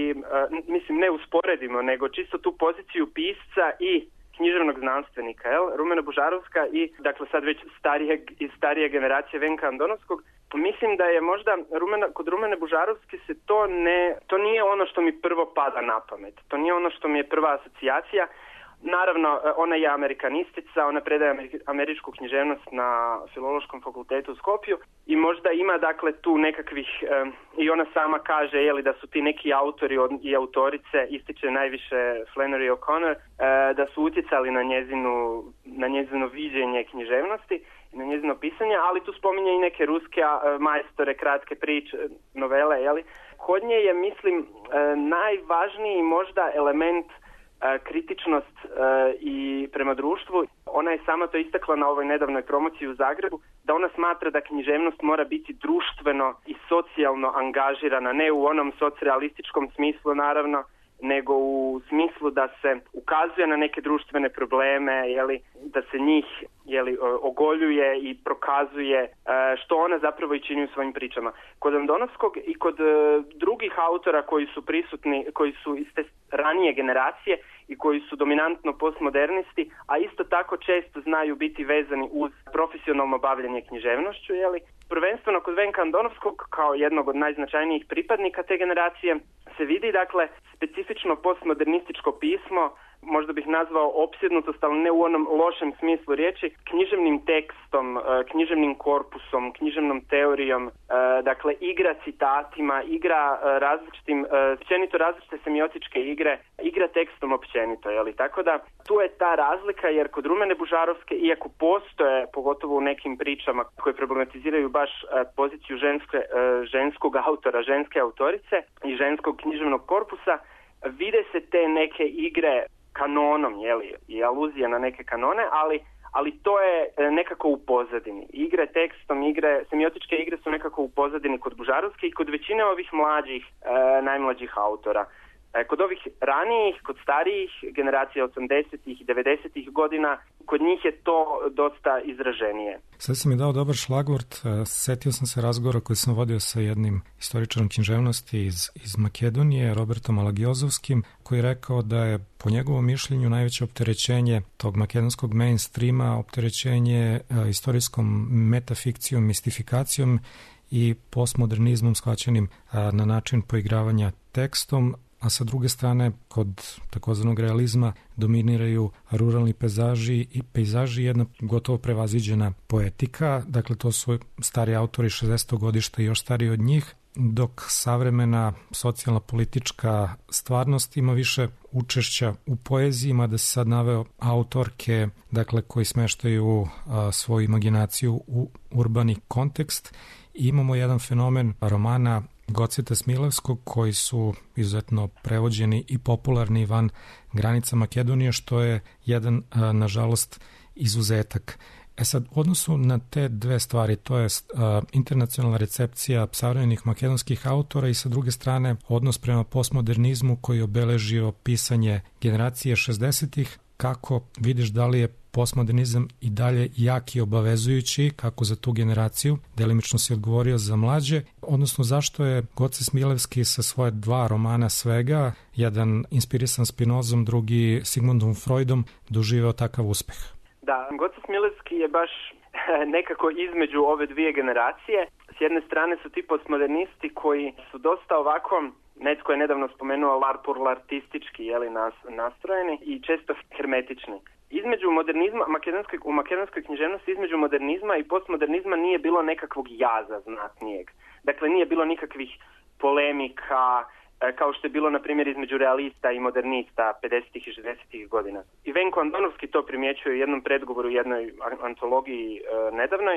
mislim ne usporedimo, nego čisto tu poziciju pisca i književnog znanstvenika, Rumena Bužarovska i dakle sad već starije generacije Venka Andonovskog, mislim da je možda kod Rumene Bužarovske se to nije ono što mi prvo pada na pamet. To nije ono što mi je prva asocijacija. Naravno, ona je amerikanistica, ona predaje američku književnost na Filološkom fakultetu u Skopju i možda ima dakle tu nekakvih, i ona sama kaže da su ti neki autori i autorice, ističe najviše Flannery O'Connor, da su utjecali na njezino viđenje književnosti i na njezino pisanje, ali tu spominje i neke ruske majstore, kratke priče, novele, Kod nje je, mislim, najvažniji možda element kritičnost i prema društvu. Ona je sama to istakla na ovoj nedavnoj promociji u Zagrebu, da ona smatra da književnost mora biti društveno i socijalno angažirana, ne u onom socrealističkom smislu naravno, nego u smislu da se ukazuje na neke društvene probleme, da se njih ogoljuje i prokazuje, što ona zapravo i čini u svojim pričama. Kod Andonovskog i kod drugih autora koji su prisutni, koji su iz te ranije generacije i koji su dominantno postmodernisti, a isto tako često znaju biti vezani uz profesionalno bavljenje književnošću, prvenstveno kod Venka Andonovskog kao jednog od najznačajnijih pripadnika te generacije se vidi dakle specifično postmodernističko pismo, možda bih nazvao opsjednutost, ali ne u onom lošem smislu riječi, književnim tekstom, književnim korpusom, književnom teorijom, dakle igra citatima, igra općenito različite semiotičke igre, igra tekstom općenito, Tako da tu je ta razlika, jer kod Rumene Bužarovske, iako postoje, pogotovo u nekim pričama koje problematiziraju baš poziciju ženskog autora, ženske autorice i ženskog književnog korpusa, vide se te neke igre kanonom, i aluzije na neke kanone, ali to je nekako u pozadini. Igre tekstom, semiotičke igre su nekako u pozadini kod Bužarovske i kod većine ovih najmlađih autora. Kod ovih ranijih, kod starijih generacija 80-ih i 90-ih godina, kod njih je to dosta izraženije. Sad si mi dao dobar šlagvort, setio sam se razgovora koji sam vodio sa jednim istoričarom književnosti iz Makedonije, Robertom Alagiozovskim, koji je rekao da je po njegovom mišljenju najveće opterećenje tog makedonskog mainstreama, opterećenje istorijskom metafikcijom, mistifikacijom i postmodernizmom shvaćenim na način poigravanja tekstom, a sa druge strane, kod takozvanog realizma dominiraju ruralni pejzaži, jedna gotovo prevaziđena poetika, dakle to su stari autori 60. godišta i još stariji od njih, dok savremena socijalna politička stvarnost ima više učešća u poezijima, da se sad naveo autorke, dakle koji smeštaju svoju imaginaciju u urbani kontekst. I imamo jedan fenomen romana Goceta Smilevskog, koji su izuzetno prevođeni i popularni van granica Makedonije, što je jedan, nažalost, izuzetak. Sad, u odnosu na te dve stvari, to je internacionalna recepcija savremenih makedonskih autora i sa druge strane odnos prema postmodernizmu koji je obeležio pisanje generacije 60-ih, kako vidiš da li je postmodernizam i dalje jak i obavezujući, kako za tu generaciju, delimično si odgovorio za mlađe, odnosno zašto je Goce Smilevski sa svoje 2 romana Svega, jedan inspirisan Spinozom, drugi Sigmundom Freudom, doživeo takav uspeh? Da, Goce Smilevski je baš nekako između ove dvije generacije. S jedne strane su ti postmodernisti koji su dosta ovako, netko je nedavno spomenuo lartistički nastrojeni i često hermetični. Između modernizma, u makedonskoj književnosti između modernizma i postmodernizma nije bilo nekakvog jaza znatnijeg. Dakle, nije bilo nikakvih polemika, kao što je bilo, na primjer, između realista i modernista 50. i 60. godina. I Venko Andonovski to primjećuje u jednom predgovoru u jednoj antologiji nedavnoj,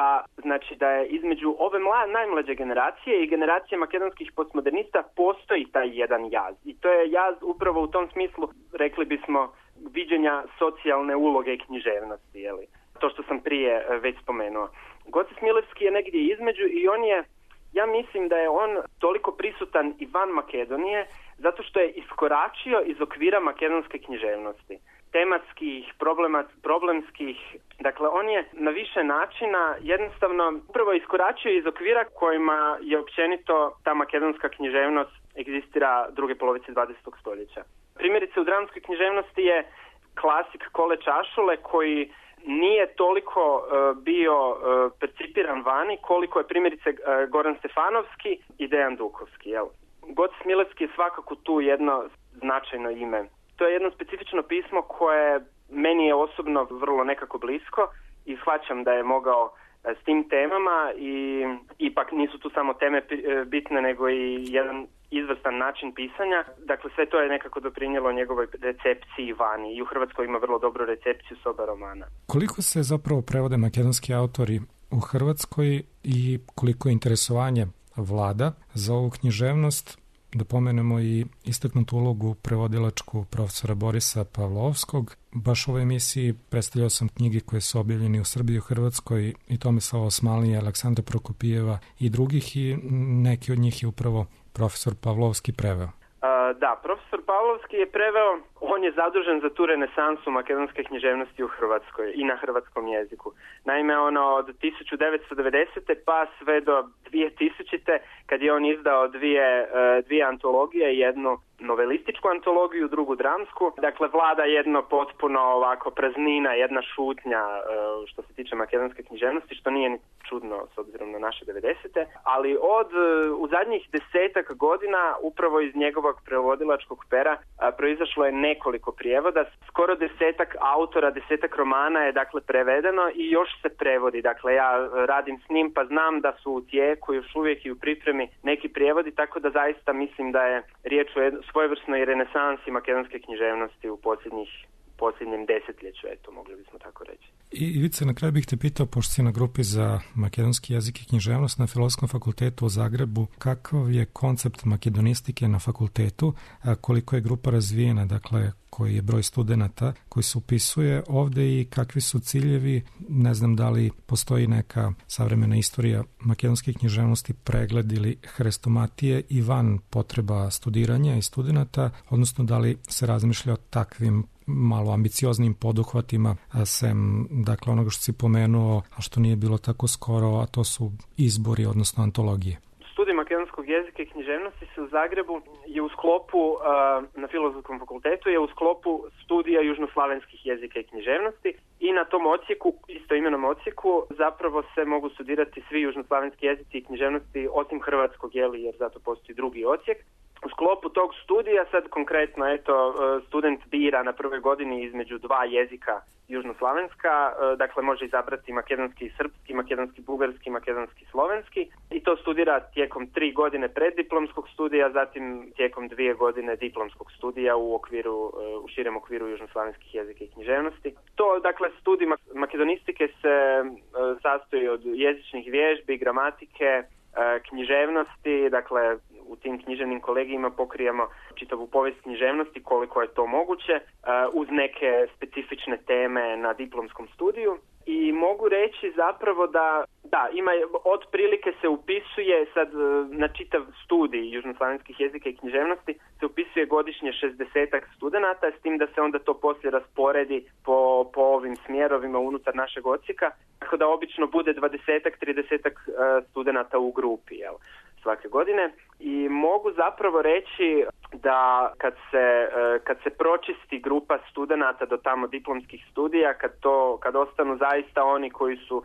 da je između ove najmlađe generacije i generacije makedonskih postmodernista postoji taj jedan jaz. I to je jaz upravo u tom smislu, rekli bismo, viđenja socijalne uloge književnosti, to što sam prije već spomenuo. Goce Smilevski je negdje između i on je, ja mislim da je on toliko prisutan i van Makedonije zato što je iskoračio iz okvira makedonske književnosti. Tematskih, problemskih, dakle on je na više načina jednostavno prvo iskoračio iz okvira kojima je općenito ta makedonska književnost egzistira druge polovice 20. stoljeća. Primjerice u dramskoj književnosti je klasik Kole Čašule koji nije toliko bio percipiran vani koliko je primjerice Goran Stefanovski i Dejan Dukovski. Goce Smilevski je svakako tu jedno značajno ime. To je jedno specifično pismo koje meni je osobno vrlo nekako blisko i shvaćam da je mogao s tim temama i ipak nisu tu samo teme bitne nego i jedan izvrstan način pisanja. Dakle, sve to je nekako doprinijelo njegovoj recepciji vani i u Hrvatskoj ima vrlo dobru recepciju s oba romana. Koliko se zapravo prevode makedonski autori u Hrvatskoj i koliko je interesovanje vlada za ovu književnost? Da pomenemo i istaknutu ulogu prevodilačku profesora Borisa Pavlovskog. Baš u ovoj emisiji predstavljao sam knjige koje su objavljene u Srbiji i u Hrvatskoj i Tomislava Osmanlija, Aleksandra Prokopijeva i drugih i neki od njih je upravo profesor Pavlovski preveo. Da, profesor Pavlovski je preveo, on je zadužen za tu renesansu makedonske književnosti u Hrvatskoj i na hrvatskom jeziku. Naime, od 1990. pa sve do 2000. kad je on izdao dvije antologije, jednu novelističku antologiju, drugu dramsku. Dakle, vlada jedno potpuno ovako praznina, jedna šutnja što se tiče makedonske književnosti, što nije ni čudno s obzirom na naše 90. Ali u zadnjih 10 godina upravo iz njegovog prevodilačkog pera proizašlo je nekoliko prijevoda. Skoro 10 autora, 10 romana je dakle prevedeno i još se prevodi. Dakle, ja radim s njim pa znam da su u tijeku još uvijek i u pripremi neki prijevodi, tako da zaista mislim da je riječ o svojevrsnoj renesansi makedonske književnosti u posljednjem desetljeću, mogli bismo tako reći. I Ivica, na kraju bih te pitao, pošto si na grupi za makedonski jezik i književnost na Filozofskom fakultetu u Zagrebu, kakav je koncept makedonistike na fakultetu, koliko je grupa razvijena, dakle, koji je broj studenata koji se upisuje ovde i kakvi su ciljevi, ne znam da li postoji neka savremena istorija makedonske književnosti, pregled ili hrestomatije i van potreba studiranja i studenata, odnosno da li se razmišlja o takvim malo ambicioznim poduhvatima, sem dakle onoga što si pomenuo, a što nije bilo tako skoro, a to su izbori, odnosno antologije. Studij makedonskog jezika i književnosti se u Zagrebu je u sklopu, na Filozofskom fakultetu je u sklopu studija južnoslavenskih jezika i književnosti i na tom odsjeku, istoimenom odsjeku, zapravo se mogu studirati svi južnoslavenski jezici i književnosti osim hrvatskog, jer zato postoji drugi odsjek. U sklopu tog studija sad konkretno student bira na prvoj godini između 2 jezika južnoslavenska, dakle može izabrati makedonski i srpski, makedonski bugarski, makedonski slovenski i to studira tijekom 3 godine preddiplomskog studija, zatim tijekom 2 godine diplomskog studija u širem okviru južnoslavenskih jezika i književnosti. To, dakle, studij makedonistike se sastoji od jezičnih vježbi, gramatike, književnosti, dakle u tim književnim kolegijima pokrijemo čitavu povijest književnosti koliko je to moguće, uz neke specifične teme na diplomskom studiju. I mogu reći zapravo da ima, otprilike se upisuje sad na čitav studij južnoslavenskih jezika i književnosti se upisuje godišnje 60 studenata, s tim da se onda to poslije rasporedi po ovim smjerovima unutar našeg odsjeka, tako da obično bude 20-30 studenata u grupi, svake godine. I mogu zapravo reći da kad se pročisti grupa studenata do tamo diplomskih studija, kad ostanu zaista oni koji su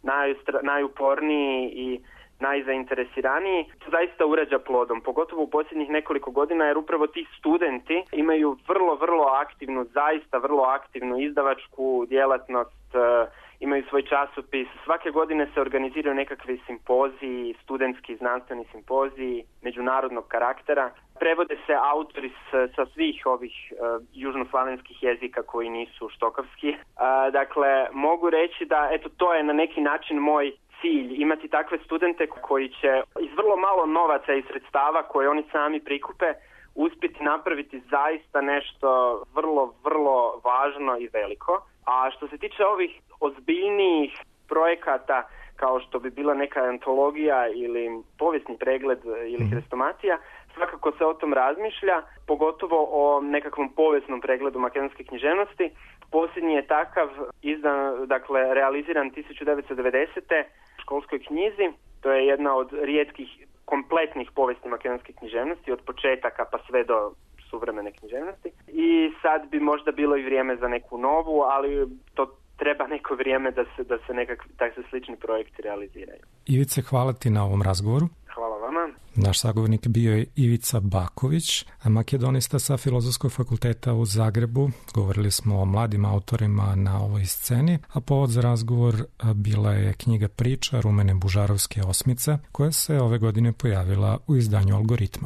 najuporniji i najzainteresiraniji, to zaista urađa plodom, pogotovo u posljednjih nekoliko godina, jer upravo ti studenti imaju vrlo aktivnu, zaista vrlo aktivnu izdavačku djelatnost, imaju svoj časopis. Svake godine se organiziraju nekakvi simpoziji, studentski znanstveni simpoziji međunarodnog karaktera. Prevode se autori sa svih ovih južnoslavenskih jezika koji nisu štokavski. Dakle, mogu reći da to je na neki način moj cilj, imati takve studente koji će iz vrlo malo novaca i sredstava koje oni sami prikupe uspjeti napraviti zaista nešto vrlo važno i veliko. A što se tiče ovih ozbiljnijih projekata kao što bi bila neka antologija ili povijesni pregled ili hrestomatija, svakako se o tom razmišlja, pogotovo o nekakvom povijesnom pregledu makedonske književnosti. Posljednji je takav realiziran 1990. u školskoj knjizi. To je jedna od rijetkih kompletnih povijesti makedonske književnosti, od početaka pa sve do suvremene književnosti. I sad bi možda bilo i vrijeme za neku novu, ali to treba neko vrijeme da se takvi slični projekti realiziraju. Ivice, hvala ti na ovom razgovoru. Hvala vama. Naš sagovornik bio je Ivica Baković, makedonista sa Filozofskog fakulteta u Zagrebu. Govorili smo o mladim autorima na ovoj sceni, a povod za razgovor bila je knjiga priča Rumene Bužarovske osmice, koja se ove godine pojavila u izdanju Algoritma.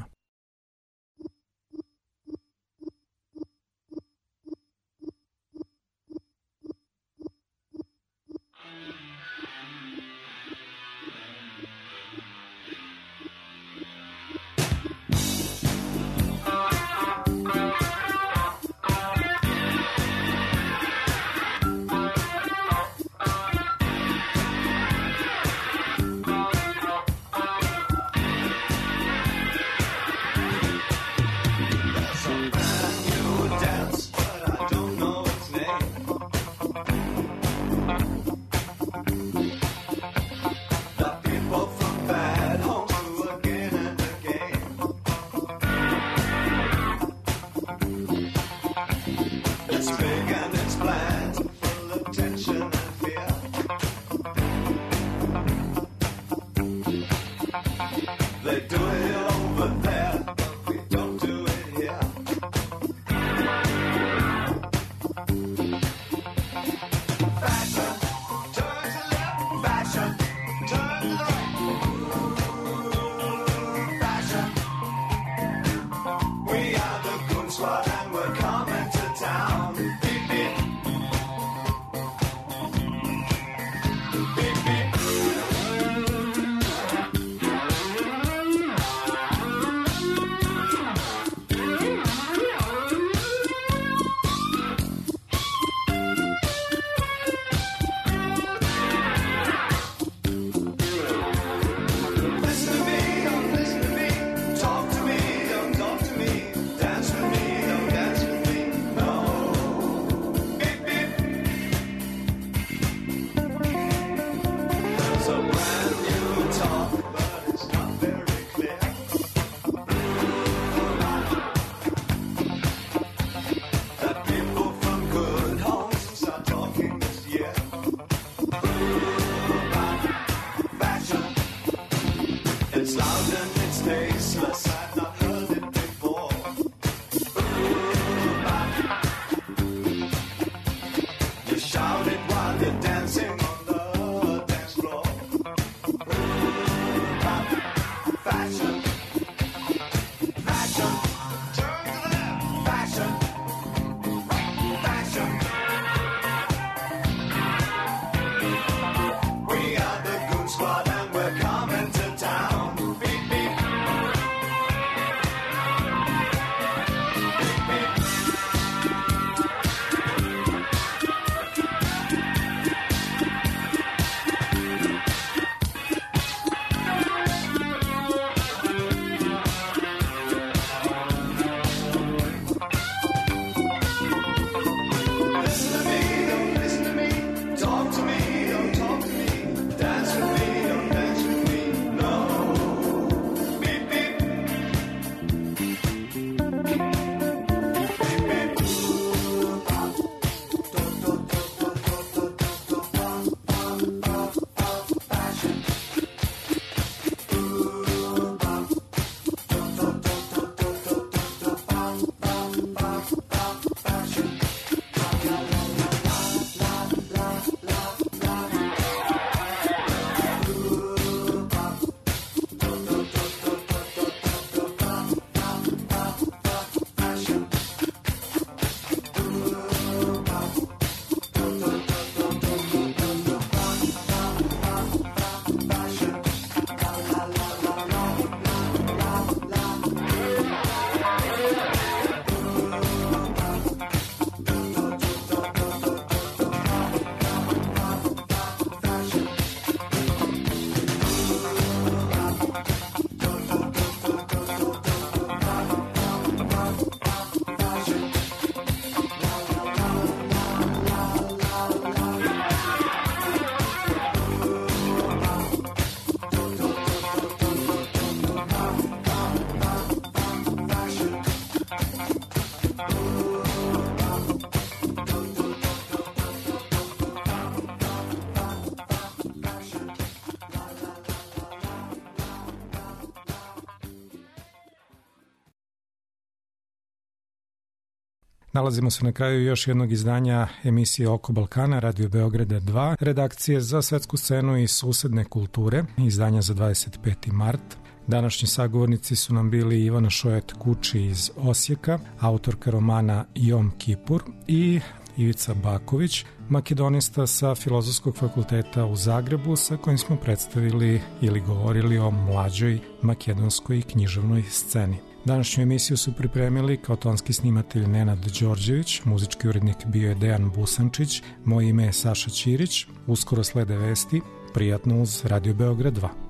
Nalazimo se na kraju još jednog izdanja emisije Oko Balkana, Radio Beograda 2, redakcije za svetsku scenu i susedne kulture, izdanja za 25. mart. Današnji sagovornici su nam bili Ivana Šojet-Kuči iz Osijeka, autorka romana Jom Kipur, i Ivica Baković, makedonista sa Filozofskog fakulteta u Zagrebu, sa kojim smo predstavili ili govorili o mlađoj makedonskoj književnoj sceni. Današnju emisiju su pripremili kao tonski snimatelj Nenad Đorđević, muzički urednik bio je Dejan Busančić, moje ime je Saša Ćirić, uskoro slede vesti, prijatno uz Radio Beograd 2.